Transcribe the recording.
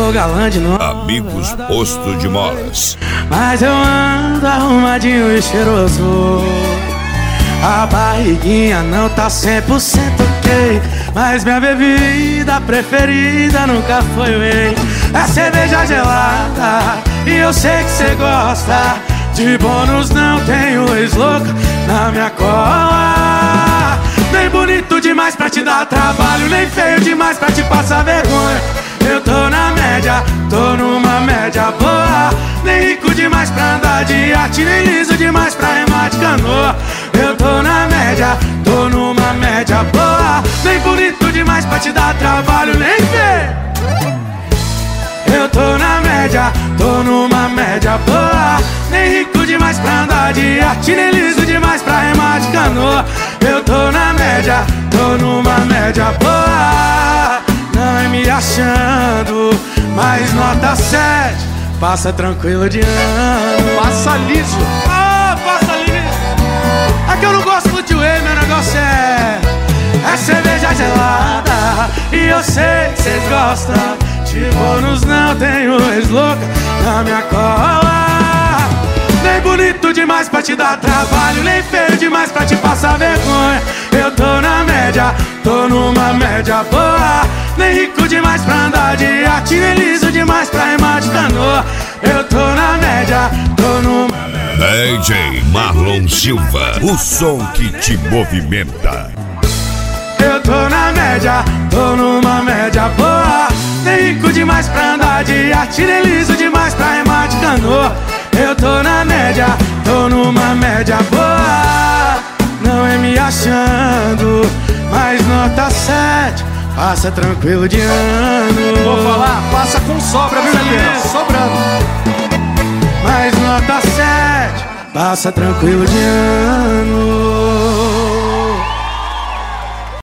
sou galã de novo. Amigos Posto de Molas. Mas eu ando arrumadinho e cheiroso. A barriguinha não tá 100% ok, mas minha bebida preferida nunca foi whey. É cerveja gelada e eu sei que cê gosta. De bônus não tenho ex-louca na minha cola. Nem bonito demais pra te dar trabalho, nem feio demais pra te passar vergonha. Eu tô na média, tô numa média boa. Nem rico demais pra andar de iate, nem liso demais pra remar de canoa. Eu tô na média, tô numa média boa. Nem bonito demais pra te dar trabalho, nem feio. Eu tô na média, tô numa média boa. Nem rico demais pra andar de iate, nem liso demais pra remar de canoa. Eu tô na média, tô numa média boa. Não é me achando, mas nota 7. Passa tranquilo de ano. Passa liso. Ah, passa liso. É que eu não gosto de whey, meu negócio é cerveja gelada. E eu sei que cês gostam. De bônus não tenho ex-louca na minha cola. Nem bonito demais pra te dar trabalho, nem feio demais pra te passar vergonha. Eu tô na média, tô numa média boa. Nem rico demais pra andar de iate, nem liso demais pra remar de canoa. Eu tô na média, tô numa DJ Marlon Silva, o som que te movimenta. Eu tô na média, tô numa média boa. Nem rico demais pra andar de iate, nem liso demais pra remar de canoa. Eu tô na média, tô numa média boa. Não é me achando, mas nota 7. Passa tranquilo de ano. Vou falar, passa com sobra, viu, Juliano? Sobrando. Mas nota 7. Passa tranquilo de ano.